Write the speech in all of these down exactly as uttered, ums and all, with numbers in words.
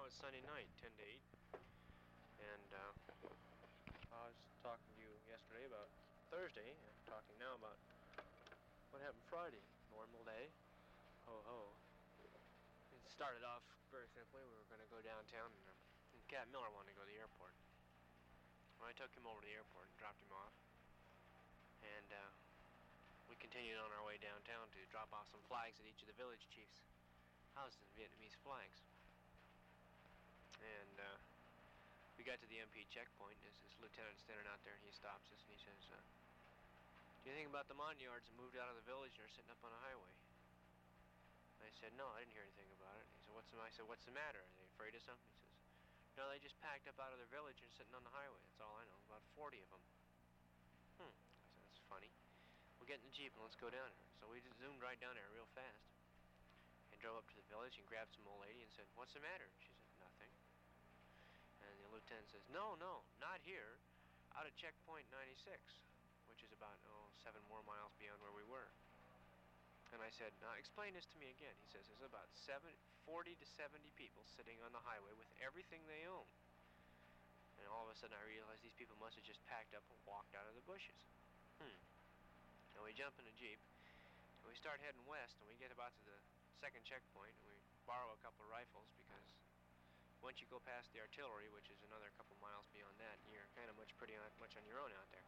it's Sunday night, ten to eight. And uh, I was talking to you yesterday about Thursday, and I'm talking now about what happened Friday. Normal day. Ho ho. It started off very simply. We were going to go downtown, and, um, and Cat Miller wanted to go to the airport. Well, I took him over to the airport and dropped him off. And uh, we continued on our way downtown to drop off some flags at each of the village chiefs' houses, Vietnamese flags. And uh, we got to the M P checkpoint. There's this lieutenant standing out there, and he stops us, and he says, uh, do you think about the Montyards that moved out of the village and are sitting up on a highway? I said, no, I didn't hear anything about it. He said, what's the matter? I said, what's the matter? Are they afraid of something? He says, no, they just packed up out of their village and are sitting on the highway. That's all I know. About forty of them. Hmm. I said, that's funny. We'll get in the Jeep and let's go down there. So we just zoomed right down there real fast and drove up to the village and grabbed some old lady and said, what's the matter? She said, nothing. And the lieutenant says, no, no, not here. Out at checkpoint ninety-six, which is about, oh, seven more miles beyond where we were. And I said, now explain this to me again. He says, there's about seven, forty to seventy people sitting on the highway with everything they own. And all of a sudden I realized these people must have just packed up and walked out of the bushes. Hmm. And we jump in a Jeep, and we start heading west, and we get about to the second checkpoint, and we borrow a couple of rifles, because once you go past the artillery, which is another couple miles beyond that, you're kind of much pretty on, much on your own out there.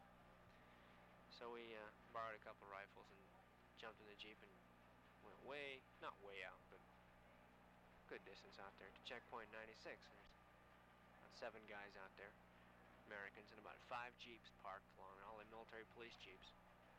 So we uh, borrowed a couple of rifles and jumped in the Jeep and went way, not way out, but good distance out there to checkpoint ninety-six. There's about seven guys out there, Americans, and about five Jeeps parked along, all the military police Jeeps.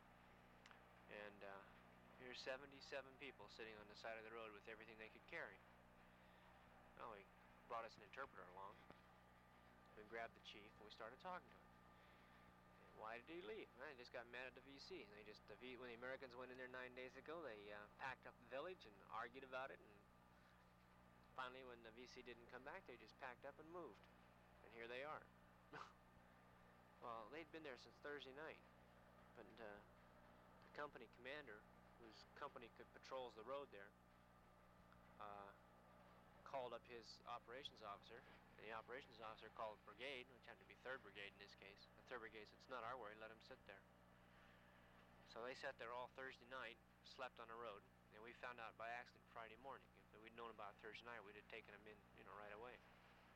And uh, here's seventy-seven people sitting on the side of the road with everything they could carry. Well, we brought us an interpreter along. We grabbed the chief and we started talking to him. And why did he leave? Well, he just got mad at the V C. They just the v, when the Americans went in there nine days ago, they uh, packed up the village and argued about it. And finally, when the V C didn't come back, they just packed up and moved. And here they are. Well, they'd been there since Thursday night, but uh, the company commander, whose company could patrols the road there, uh, called up his operations officer, and the operations officer called brigade, which had to be third Brigade in this case. The third Brigade said, it's not our worry, let them sit there. So they sat there all Thursday night, slept on the road, and we found out by accident Friday morning. If we'd known about Thursday night, we'd have taken them in, you know, right away.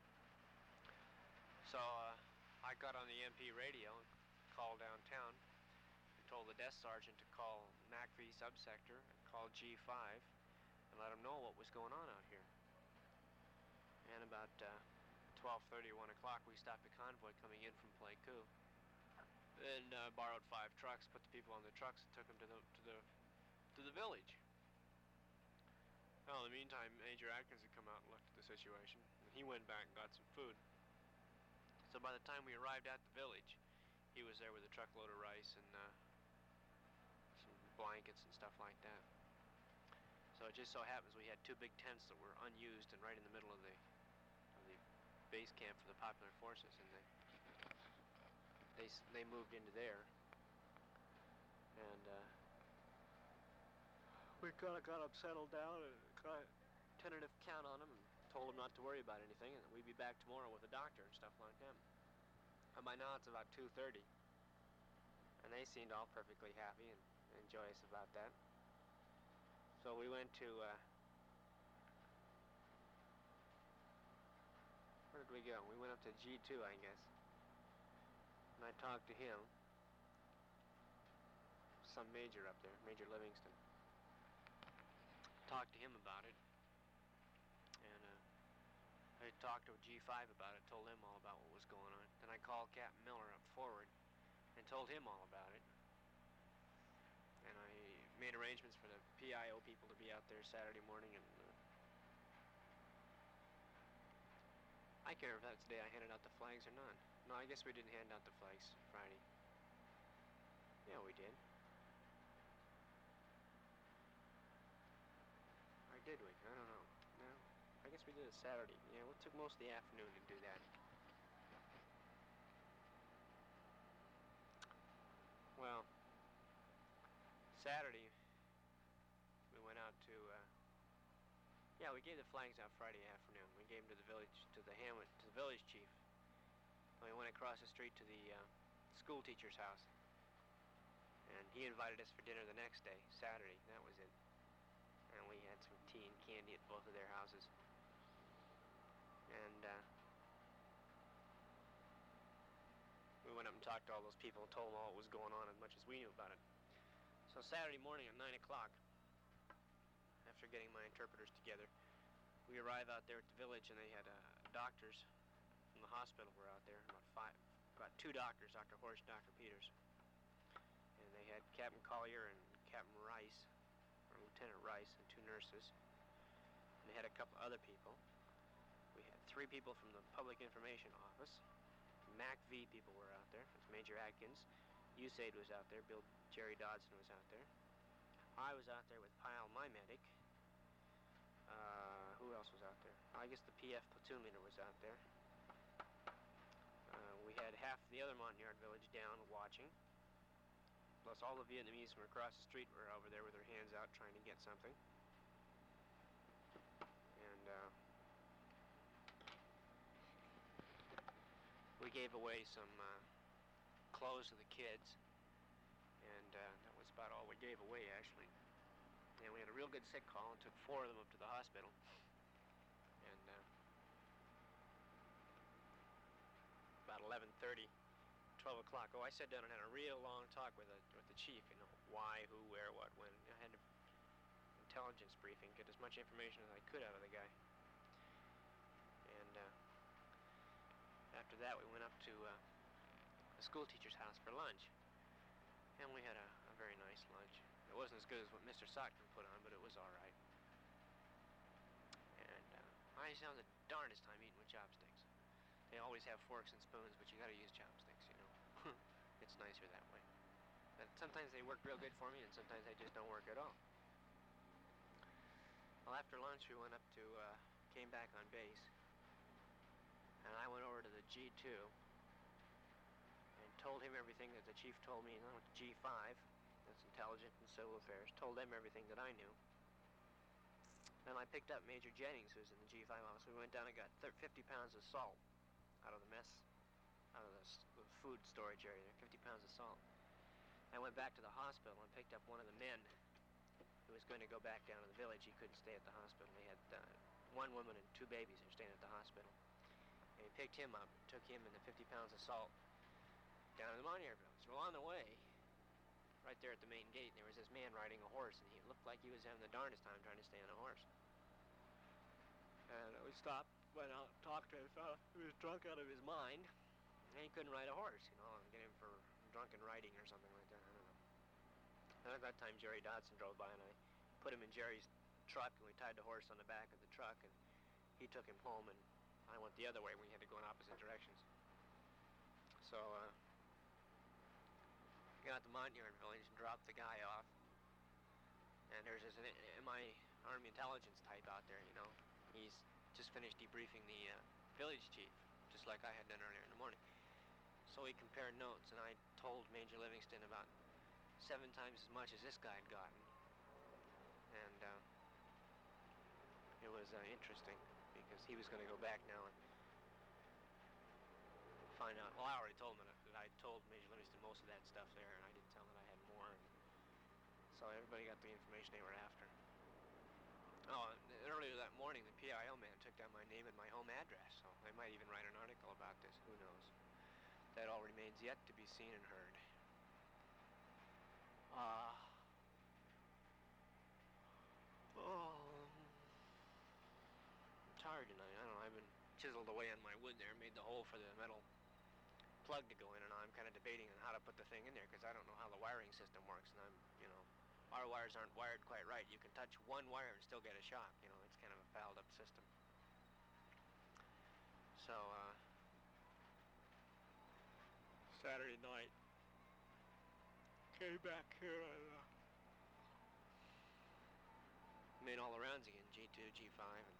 So uh, I got on the M P radio and called downtown and told the desk sergeant to call M A C V subsector and call G five and let them know what was going on out here. And about uh, twelve thirty, one o'clock, we stopped a convoy coming in from Pleiku, and uh, borrowed five trucks, put the people on the trucks, and took them to the to the to the village. Well, in the meantime, Major Atkins had come out and looked at the situation, and he went back and got some food. So by the time we arrived at the village, he was there with a truckload of rice and uh, some blankets and stuff like that. So it just so happens we had two big tents that were unused and right in the middle of the of the base camp for the Popular Forces, and they they they moved into there, and uh, we kind of got them settled down and got a tentative count on them and told them not to worry about anything, and that we'd be back tomorrow with a doctor and stuff like that. And by now it's about two thirty, and they seemed all perfectly happy and, and joyous about that. So we went to, uh, where did we go? We went up to G two, I guess. And I talked to him, some major up there, Major Livingston. Talked to him about it. And uh, I talked to G five about it, told him all about what was going on. Then I called Captain Miller up forward and told him all about it. And I made arrangements for the P I O people to be out there Saturday morning, and uh, I can't remember if that's the day I handed out the flags or not. No, I guess we didn't hand out the flags Friday. Yeah, we did. Or did we? I don't know. No, I guess we did it Saturday. Yeah, it took most of the afternoon to do that. Well, Saturday, we went out to, uh, yeah, we we gave the flags out Friday afternoon. We gave them to the village, to the hamlet, to the village chief. And we went across the street to the uh, school teacher's house. And he invited us for dinner the next day, Saturday. That was it. And we had some tea and candy at both of their houses. And uh, we went up and talked to all those people and told them all what was going on as much as we knew about it. So Saturday morning at nine o'clock, after getting my interpreters together, we arrive out there at the village, and they had uh, doctors from the hospital were out there, about five, about two doctors, Doctor Horst, Doctor Peters. And they had Captain Collier and Captain Rice, or Lieutenant Rice, and two nurses. And they had a couple other people. We had three people from the Public Information Office. M A C V people were out there. That's Major Atkins. U S A I D was out there. Bill Jerry Dodson was out there. I was out there with Pyle, my medic. Uh, who else was out there? I guess the P F platoon leader was out there. Uh, we had half the other Montagnard village down watching. Plus all the Vietnamese from across the street were over there with their hands out trying to get something. And uh, we gave away some uh, clothes to the kids. And uh, that was about all we gave away, actually. And we had a real good sick call and took four of them up to the hospital. And uh, about eleven thirty, twelve o'clock, oh, I sat down and had a real long talk with the, with the chief, you know, why, who, where, what, when. I had an intelligence briefing, get as much information as I could out of the guy. And uh, after that, we went up to uh, the school teacher's house for lunch. And we had a, a very nice lunch. It wasn't as good as what Mister Sotkin put on, but it was all right. And uh, I used to have the darndest time eating with chopsticks. They always have forks and spoons, but you got to use chopsticks, you know. It's nicer that way. But sometimes they work real good for me, and sometimes they just don't work at all. Well, after lunch, we went up to, uh, came back on base, and I went over to the G two and told him everything that the chief told me, and then went to G five. That's Intelligence and Civil Affairs, told them everything that I knew. Then I picked up Major Jennings, who was in the G five office. We went down and got fifty pounds of salt out of the mess, out of the, the food storage area there, fifty pounds of salt. I went back to the hospital and picked up one of the men who was going to go back down to the village. He couldn't stay at the hospital. They had uh, one woman and two babies who were staying at the hospital. And he picked him up, took him and the fifty pounds of salt down to the Montagnard village. Well, on the way, right there at the main gate, there was this man riding a horse, and he looked like he was having the darndest time trying to stay on a horse. And we stopped, went out, talked to him. He was drunk out of his mind, and he couldn't ride a horse, you know, and get him for drunken riding or something like that. I don't know. And at that time, Jerry Dodson drove by, and I put him in Jerry's truck, and we tied the horse on the back of the truck, and he took him home, and I went the other way. We had to go in opposite directions. So, uh, got to Montagnard village and dropped the guy off. And there's this M I Army intelligence type out there, you know. He's just finished debriefing the uh, village chief, just like I had done earlier in the morning. So we compared notes, and I told Major Livingston about seven times as much as this guy had gotten. And uh, it was uh, interesting, because he was going to go back now and find out. Well, I already told him that, that I told Major Livingston most of that stuff there, and I didn't tell him that I had more. And so everybody got the information they were after. Oh, and earlier that morning, the P I O man took down my name and my home address, so they might even write an article about this. Who knows? That all remains yet to be seen and heard. Ah. Uh, oh. I'm tired tonight. I don't know. I've been chiseled away on my wood there, made the hole for the metal plug to go in, and I'm kind of debating on how to put the thing in there, because I don't know how the wiring system works, and I'm, you know, our wires aren't wired quite right. You can touch one wire and still get a shock. You know, it's kind of a fouled up system. So, uh, Saturday night, came back here and uh, made all the rounds again, G two, G five, and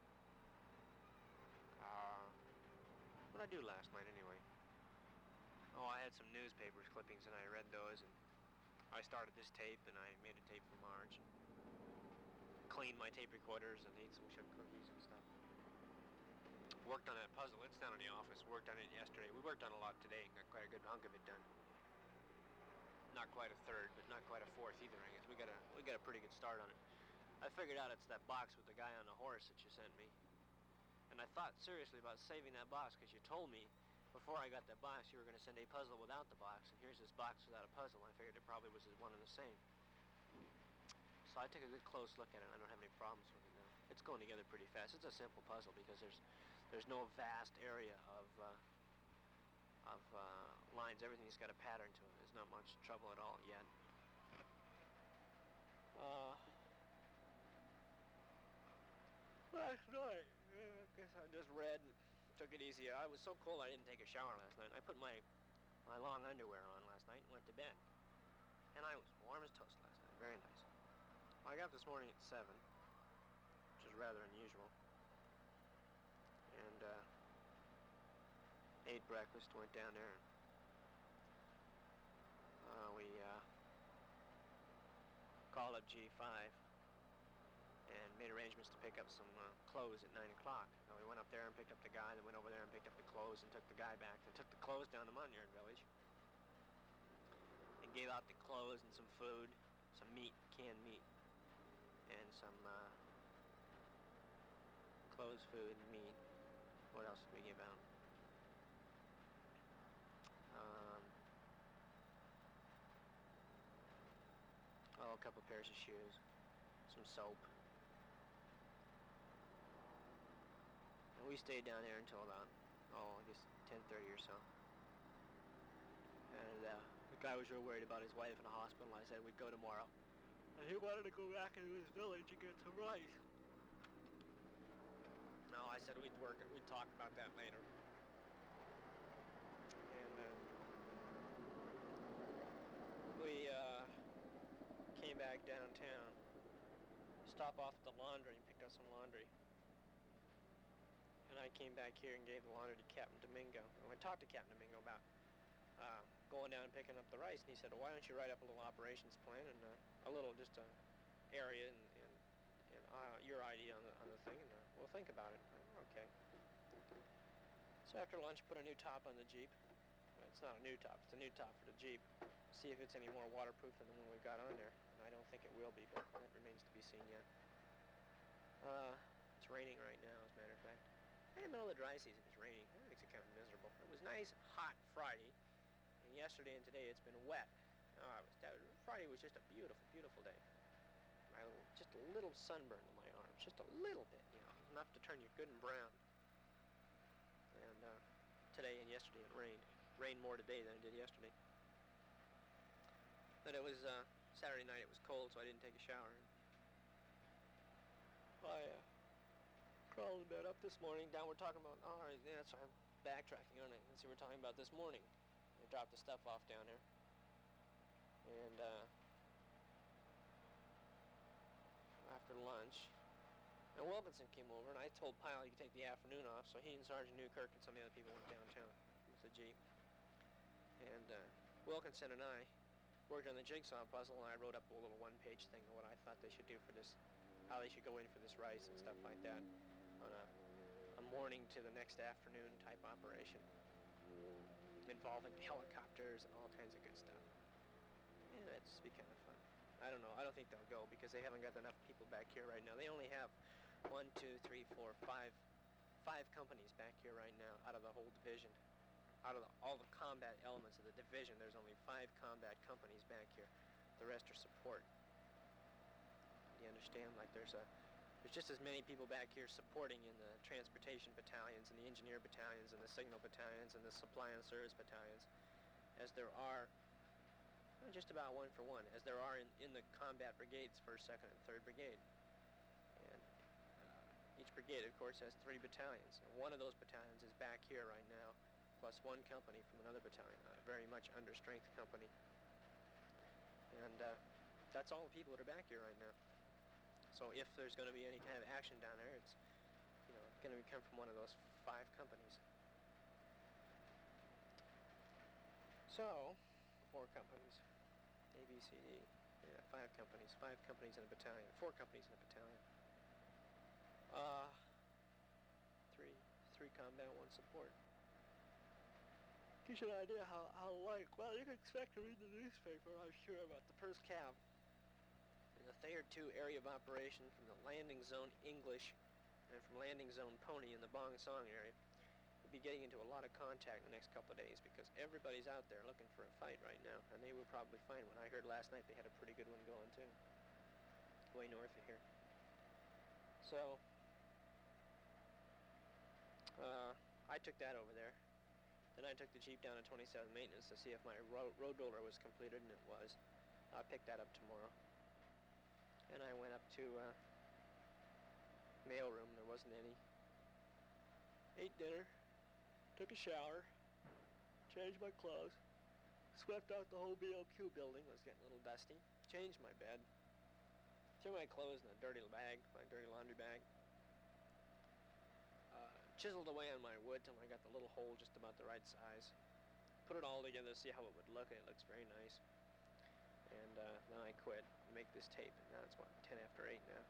uh, what did I do last night anyway? Oh, I had some newspapers clippings, and I read those, and I started this tape, and I made a tape for Marge. cleaned my tape recorders and ate some chip cookies and stuff. Worked on that puzzle. It's down in the office. Worked on it yesterday. We worked on a lot today. Got quite a good hunk of it done. Not quite a third, but not quite a fourth either, I guess. We got a we got a pretty good start on it. I figured out it's that box with the guy on the horse that you sent me. And I thought seriously about saving that box because you told me before I got that box you were going to send a puzzle without the box. And here's this box without a puzzle. I figured it probably was one and the same. So I took a good close look at it. I don't have any problems with it now. It's going together pretty fast. It's a simple puzzle because there's there's no vast area of uh, of uh, lines. Everything's got a pattern to it. There's not much trouble at all yet. Uh, last night, uh, I guess I just read and took it easy. I was so cold I didn't take a shower last night. I put my my long underwear on last night and went to bed. And I was warm as toast last night. Very nice. I got up this morning at seven, which is rather unusual. And uh, ate breakfast, went down there, and uh, we uh, called up G five and made arrangements to pick up some uh, clothes at nine o'clock. And we went up there and picked up the guy, then went over there and picked up the clothes and took the guy back. Then took the clothes down to Munyard Village and gave out the clothes and some food, some meat, canned meat, and some uh, clothes, food, and meat. What else did we give out? Um, oh, a couple pairs of shoes, some soap. And we stayed down there until about, oh, I guess ten thirty or so. And uh, the guy was real worried about his wife in the hospital. I said we'd go tomorrow. And he wanted to go back into his village and get some rice. No, I said we'd work it. We'd talk about that later. And uh, we uh, came back downtown, stopped off at the laundry and picked up some laundry. And I came back here and gave the laundry to Captain Domingo. And I talked to Captain Domingo about uh, going down and picking up the rice. And he said, well, why don't you write up a little operations plan and uh, a little just a area and, and, and uh, your idea on the, on the thing, and uh, we'll think about it. Okay. So after lunch, put a new top on the Jeep. Well, it's not a new top, it's a new top for the Jeep. See if it's any more waterproof than the one we've got on there. And I don't think it will be, but that remains to be seen yet. Uh, it's raining right now, as a matter of fact. In the middle of the dry season, it's raining. That makes it kind of miserable. It was nice, hot Friday, and yesterday and today it's been wet. Oh, I was, that, Friday was just a beautiful, beautiful day. My, just a little sunburn on my arms, just a little bit, you know, enough to turn you good and brown. And uh, today and yesterday it rained. Rained more today than it did yesterday. But it was uh, Saturday night. It was cold, so I didn't take a shower. I uh, crawled in bed up this morning. Down we're talking about. Oh, yeah, that's why I'm backtracking on it. Let's see, we're talking about this morning. I dropped the stuff off down there, and uh, after lunch, and Wilkinson came over, and I told Pyle he could take the afternoon off, so he and Sergeant Newkirk and some of the other people went downtown with the Jeep. And uh, Wilkinson and I worked on the jigsaw puzzle, and I wrote up a little one-page thing of what I thought they should do for this, how they should go in for this rice and stuff like that on a, a morning to the next afternoon type operation involving helicopters and all kinds of good stuff. And that'd just be kind of fun. I don't know. I don't think they'll go because they haven't got enough people back here right now. They only have one, two, three, four, five, five companies back here right now out of the whole division. Out of the, all the combat elements of the division, there's only five combat companies back here. The rest are support. You understand? Like there's a, there's just as many people back here supporting in the transportation battalions and the engineer battalions and the signal battalions and the supply and service battalions as there are, well, just about one for one, as there are in, in the combat brigades, first, second, and third brigade. And uh, each brigade, of course, has three battalions. And one of those battalions is back here right now, plus one company from another battalion, a very much under-strength company. And uh, that's all the people that are back here right now. So if there's going to be any kind of action down there, it's, you know, going to come from one of those five companies. So, four companies, A, B, C, D, yeah, five companies, five companies in a battalion, four companies in a battalion. Uh, three, three combat, one support. Gives you an idea how, how like, well, you can expect to read the newspaper, I'm sure, about the first Cav in the Thayer two area of operation from the landing zone English and from landing zone Pony in the Bong Song area. We'll be getting into a lot of contact in the next couple of days because everybody's out there looking for a fight right now, and they will probably find one. I heard last night they had a pretty good one going too, way north of here. So, uh, I took that over there. Then I took the Jeep down to twenty-seven maintenance to see if my ro road roller was completed, and it was. I'll pick that up tomorrow. And I went up to uh, mail room. There wasn't any. Ate dinner. Took a shower. Changed my clothes. Swept out the whole B O Q building. It was getting a little dusty. Changed my bed. Threw my clothes in a dirty bag, my dirty laundry bag. Uh, chiseled away on my wood till I got the little hole just about the right size. Put it all together to see how it would look, and it looks very nice. And uh, then I quit and make this tape. And now it's what, ten after eight now.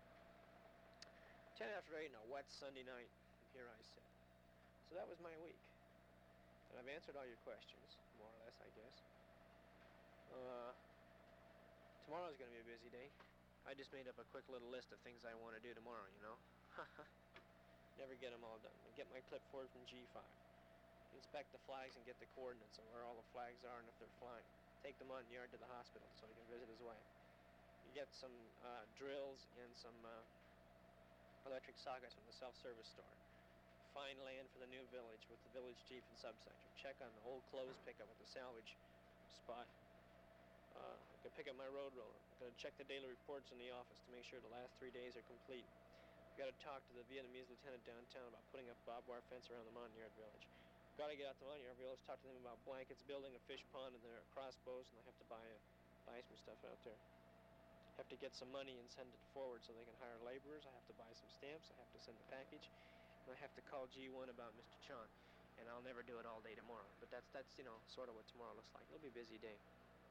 ten after eight on a wet Sunday night, and here I sit. So that was my week. And I've answered all your questions, more or less, I guess. Uh, tomorrow's going to be a busy day. I just made up a quick little list of things I want to do tomorrow, you know. Never get them all done. I get my clipboard from G five. Inspect the flags and get the coordinates of where all the flags are and if they're flying. Take the mountain yard to the hospital so he can visit his wife. You get some uh, drills and some uh, electric sockets from the self-service store. Find land for the new village with the village chief and subsector. Check on the old clothes pickup at the salvage spot. Uh, I can pick up my road roller. I'm going to check the daily reports in the office to make sure the last three days are complete. Got to talk to the Vietnamese lieutenant downtown about putting up a barbed wire fence around the mountain yard village. Got to get out to the mountain yard village, talk to them about blankets, building a fish pond, and their crossbows, and I have to buy a, buy some stuff out there. Have to get some money and send it forward so they can hire laborers. I have to buy some stamps. I have to send the package, and I have to call G one about Mister Chan. And I'll never do it all day tomorrow, but that's that's you know sort of what tomorrow looks like. It'll be a busy day.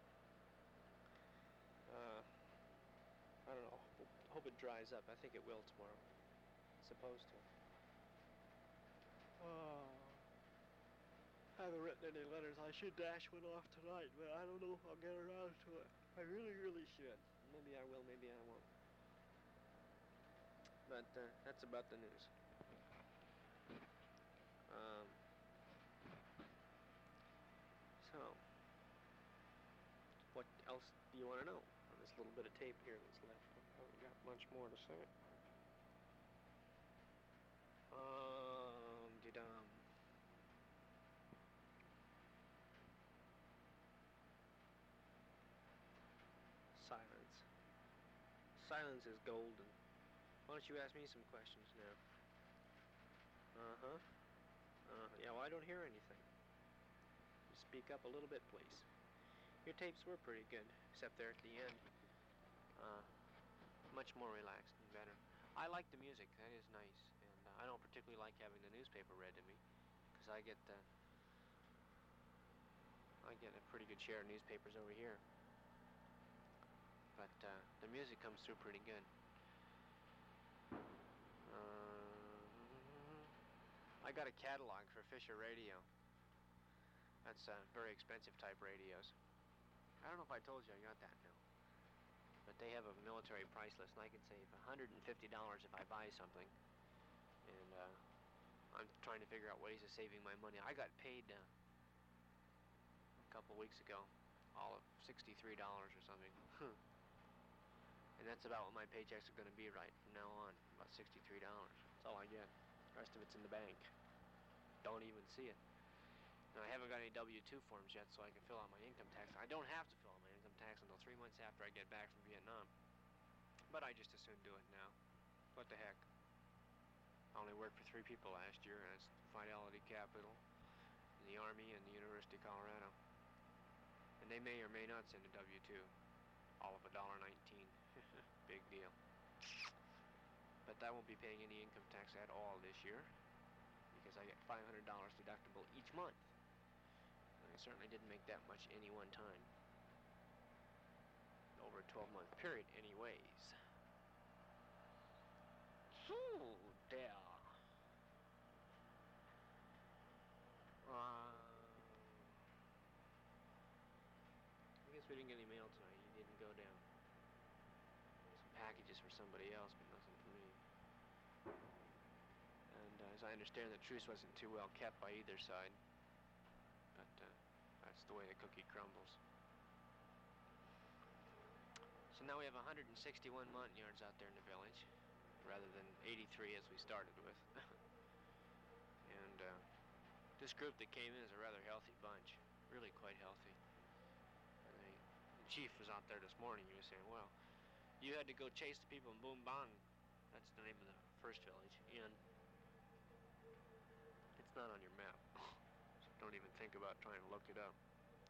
Uh, I don't know. I hope it dries up. I think it will tomorrow. It's supposed to. Oh. I haven't written any letters. I should dash one off tonight, but I don't know if I'll get around to it. I really, really should. Maybe I will, maybe I won't. But uh, that's about the news. Um, so, what else do you want to know on this little bit of tape here that's left? I haven't got much more to say. Um, dee-dum. Silence. Silence is golden. Why don't you ask me some questions now? Uh-huh. Uh, yeah, well, I don't hear anything. You speak up a little bit, please. Your tapes were pretty good, except there at the end. Uh, much more relaxed and better. I like the music. That is nice. And uh, I don't particularly like having the newspaper read to me, because I get, uh, I get a pretty good share of newspapers over here. But uh, the music comes through pretty good. Uh, I got a catalog for Fisher Radio. That's uh, very expensive type radios. I don't know if I told you I got that now. But they have a military price list, and I can save one hundred fifty dollars if I buy something. And uh, I'm trying to figure out ways of saving my money. I got paid uh, a couple weeks ago, all of sixty-three dollars or something. And that's about what my paychecks are going to be right from now on, about sixty-three dollars. That's all I get. The rest of it's in the bank. Don't even see it. Now, I haven't got any W two forms yet, so I can fill out my income tax. I don't have to fill out my income tax until three months after I get back from Vietnam. But I just as soon do it now. What the heck? I only worked for three people last year, and it's Fidelity Capital, the Army, and the University of Colorado. And they may or may not send a W two. All of a dollar nineteen. Big deal. But I won't be paying any income tax at all this year, because I get five hundred dollars deductible each month. And I certainly didn't make that much any one time. Over over a twelve month period anyways. So, there. Uh, I guess we didn't get any mail tonight. You didn't go down. Some packages for somebody else, but nothing for me. And uh, as I understand, the truce wasn't too well kept by either side. But uh, that's the way the cookie crumbles. So now we have one hundred sixty-one Montagnards out there in the village, rather than eighty-three as we started with. And uh, this group that came in is a rather healthy bunch, really quite healthy. And they, the chief was out there this morning. He was saying, well, you had to go chase the people in Boom Bang. That's the name of the first village. And it's not on your map. So don't even think about trying to look it up.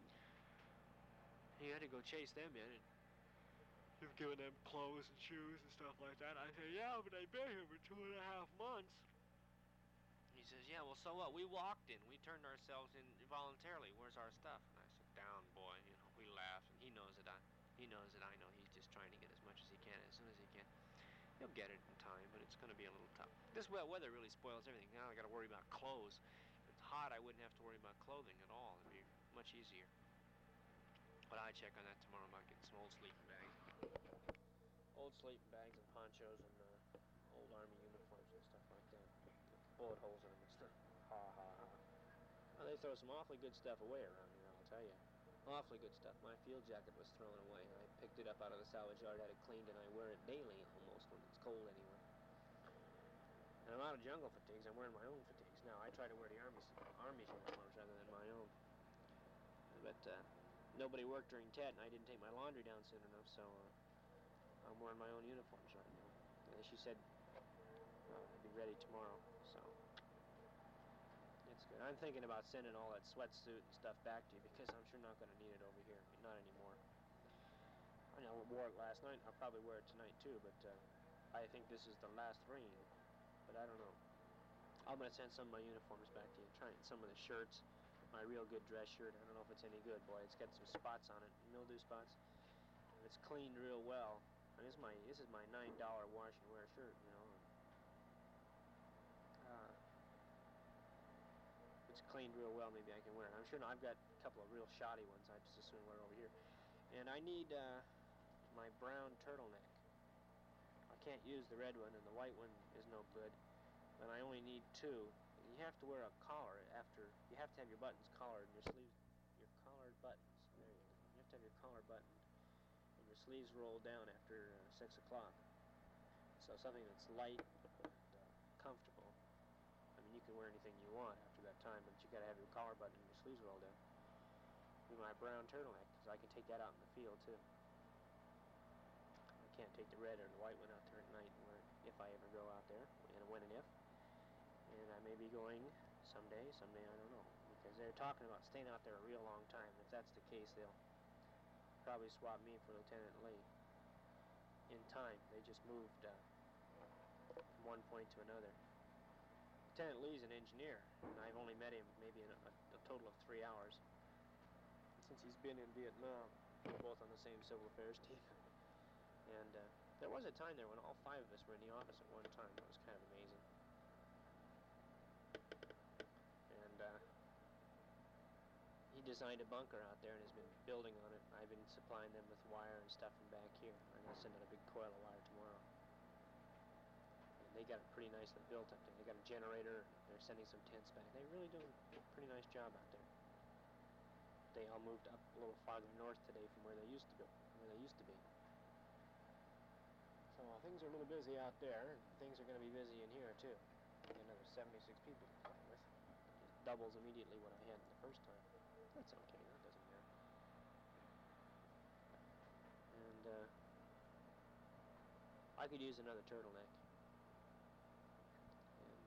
You had to go chase them in, and you've given them clothes and shoes and stuff like that. I said, yeah, but they've been here for two and a half months. He says, yeah, well, so what? We walked in. We turned ourselves in voluntarily. Where's our stuff? And I said, down, boy. You know, we laughed, and he knows that I, he knows that I know he's just trying to get as much as he can as soon as he can. He'll get it in time, but it's going to be a little tough. This wet weather really spoils everything. Now I got to worry about clothes. If it's hot, I wouldn't have to worry about clothing at all. It'd be much easier. But I check on that tomorrow about getting some old sleeping bags. Old sleeping bags and ponchos and uh, old army uniforms and stuff like that. Bullet holes in them and stuff. Ha ha ha. Well, they throw some awfully good stuff away around here, I'll tell you. Awfully good stuff. My field jacket was thrown away. I picked it up out of the salvage yard, had it cleaned, and I wear it daily almost when it's cold anyway. And I'm out of jungle fatigues. I'm wearing my own fatigues now. I try to wear the Army's, Army's uniforms rather than my own. But uh, nobody worked during Tet, and I didn't take my laundry down soon enough, so uh, I'm wearing my own uniforms right now. And she said uh, I'll be ready tomorrow, so it's good. I'm thinking about sending all that sweatsuit and stuff back to you because I'm sure not going to need it over here. I mean, not anymore. I know I wore it last night. I'll probably wear it tonight too, but uh, I think this is the last rain. But I don't know. I'm going to send some of my uniforms back to you. Try some of the shirts. My real good dress shirt. I don't know if it's any good, boy. It's got some spots on it, mildew spots. And it's cleaned real well. And this is my this is my nine dollar wash and wear shirt, you know. Uh, it's cleaned real well. Maybe I can wear it. I'm sure. No, I've got a couple of real shoddy ones. I just as soon wear over here. And I need uh, my brown turtleneck. I can't use the red one, and the white one is no good. But I only need two. You have to wear a collar after. You have to have your buttons collared and your sleeves, your collared buttons. There you go. You have to have your collar buttoned and your sleeves rolled down after uh, six o'clock. So something that's light and uh, comfortable. I mean, you can wear anything you want after that time, but you got to have your collar buttoned and your sleeves rolled down. With my brown turtleneck, because I can take that out in the field too. I can't take the red or the white one out there at night and wear it if I ever go out there, and when and if. And I may be going someday, someday I don't know, because they're talking about staying out there a real long time. If that's the case, they'll probably swap me for Lieutenant Lee. In time, they just moved uh, from one point to another. Lieutenant Lee's an engineer, and I've only met him maybe in a, a total of three hours. Since he's been in Vietnam, we're both on the same civil affairs team. And uh, there was a time there when all five of us were in the office at one time. That was kind of amazing. And uh, he designed a bunker out there and has been building on it. I've been supplying them with wire and stuff from back here. I'm going to send out a big coil of wire tomorrow. And they got it pretty nicely built up there. They got a generator. They're sending some tents back. They're really doing a pretty nice job out there. They all moved up a little farther north today from where they used to be. Where they used to be. So uh, things are a little busy out there, and things are going to be busy in here too. Got another seventy-six people to play with. Just doubles immediately what I had the first time. That's okay. That doesn't matter. And uh, I could use another turtleneck. And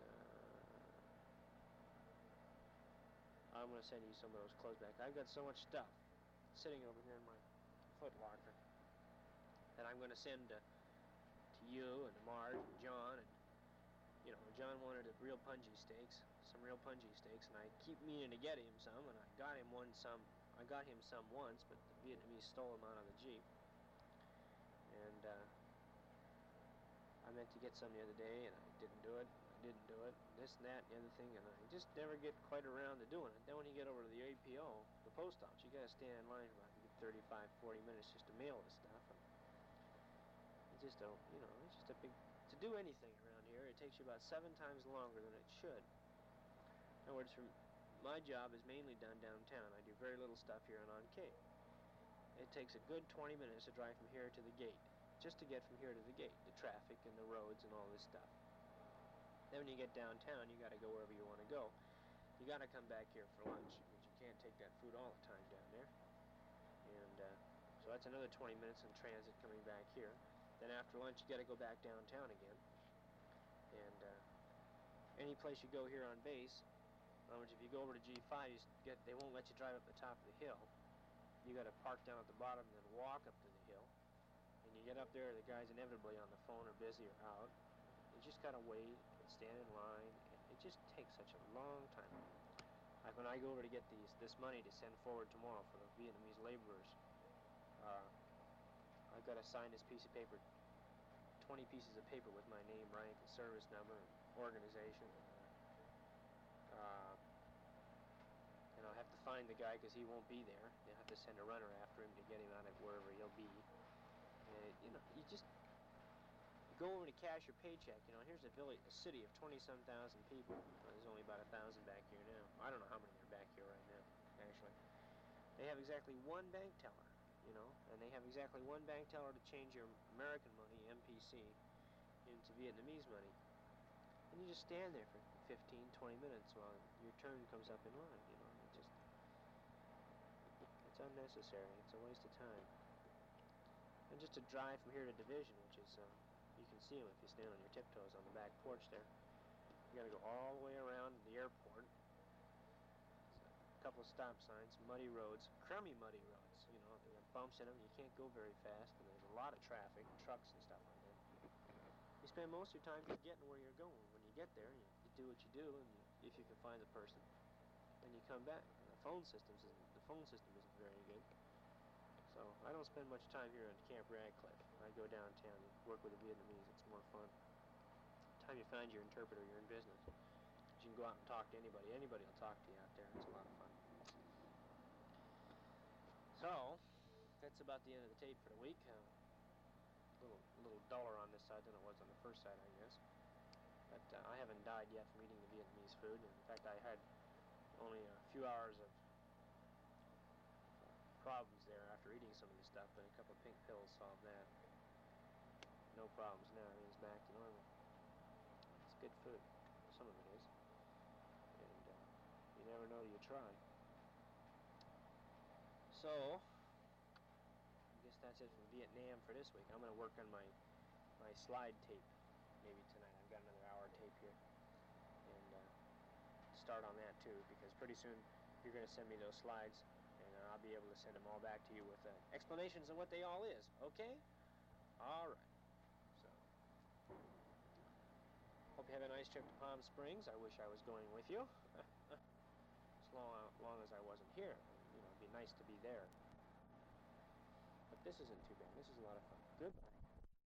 uh, I'm going to send you some of those clothes back. I've got so much stuff sitting over here in my foot locker that I'm going to send uh, to you and to Marge and John. And you know, John wanted a real punji steaks, some real punji steaks, and I keep meaning to get him some, and I got him one some. I got him some once, but the Vietnamese stole them out of the Jeep. and uh, I meant to get some the other day, and I didn't do it. I didn't do it. This and that and the other thing, and I just never get quite around to doing it. Then when you get over to the A P O, the post office, you got to stand in line for about thirty-five, forty minutes just to mail this stuff. And you just don't, you know, it's just a big, to do anything around here, it takes you about seven times longer than it should. In other words, from, my job is mainly done downtown. I do very little stuff here and on Cape. It takes a good twenty minutes to drive from here to the gate, just to get from here to the gate, the traffic and the roads and all this stuff. Then when you get downtown, you got to go wherever you want to go. You got to come back here for lunch, because you can't take that food all the time down there. And uh, so that's another twenty minutes in transit coming back here. Then after lunch, you got to go back downtown again. And uh, any place you go here on base, in other words, if you go over to G five, you get, they won't let you drive up the top of the hill. You got to park down at the bottom and then walk up to the hill. And you get up there, the guy's inevitably on the phone or busy or out. You just got to wait and stand in line. It just takes such a long time. Like when I go over to get these, this money to send forward tomorrow for the Vietnamese laborers, uh, I've got to sign this piece of paper, twenty pieces of paper with my name, rank, and service number, and organization. Uh, and I'll have to find the guy because he won't be there. They'll have to send a runner after him to get him out of wherever he'll be. And, you know, you just you go over to cash your paycheck. You know, here's a village, a city of twenty-some thousand people. Well, there's only about a thousand back here now. I don't know how many are back here right now, actually. They have exactly one bank teller, you know, and they have exactly one bank teller to change your American money, M P C, into Vietnamese money. And you just stand there for fifteen, twenty minutes while your turn comes up in line, you know. It just, it's unnecessary. It's a waste of time. And just to drive from here to Division, which is, uh, you can see them if you stand on your tiptoes on the back porch there. You got to go all the way around the airport. A couple of stop signs, muddy roads, crummy muddy roads. You know, you have bumps in them. You can't go very fast, and there's a lot of traffic, trucks and stuff like that. You spend most of your time just getting where you're going. When you get there, you, you do what you do, and you, if you can find the person, then you come back. And the phone systems isn't, the phone system isn't very good. So I don't spend much time here at Camp Radcliffe. I go downtown and work with the Vietnamese. It's more fun. By the time you find your interpreter, you're in business. You can go out and talk to anybody. Anybody will talk to you out there. It's a lot of fun. So that's about the end of the tape for the week. Uh, a little, little duller on this side than it was on the first side, I guess. But uh, I haven't died yet from eating the Vietnamese food. In fact, I had only a few hours of problems there after eating some of this stuff, but a couple of pink pills solved that. No problems now. Everything's back to normal. It's good food. Some of it is. And uh, you never know till you try. So, I guess that's it from Vietnam for this week. I'm going to work on my, my slide tape maybe tonight. I've got another hour tape here. And uh, start on that too, because pretty soon you're going to send me those slides, and uh, I'll be able to send them all back to you with uh, explanations of what they all is. Okay? All right. So, hope you have a nice trip to Palm Springs. I wish I was going with you. As long, long as I wasn't here. You know, it'd be nice to be there. But this isn't too bad. This is a lot of fun. Goodbye.